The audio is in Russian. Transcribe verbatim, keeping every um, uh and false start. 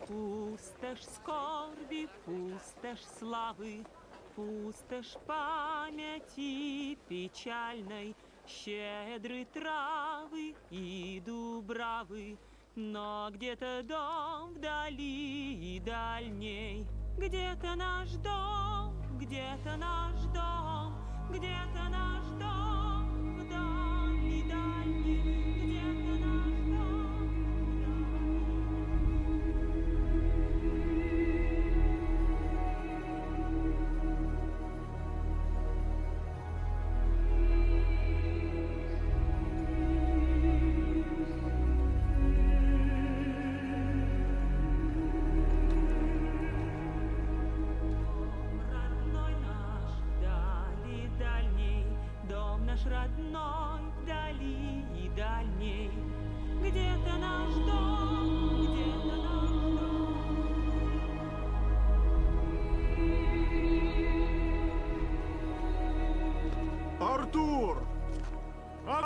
Пустошь скорби, пустошь славы, пустошь памяти печальной, щедры травы и дубравы, но где-то дом вдали и дальней, где-то наш дом, где-то наш дом, где-то наш дом вдали дальней, где-то наш дом. Родной, вдали и дальней, где-то наш дом, где-то наш дом. Артур!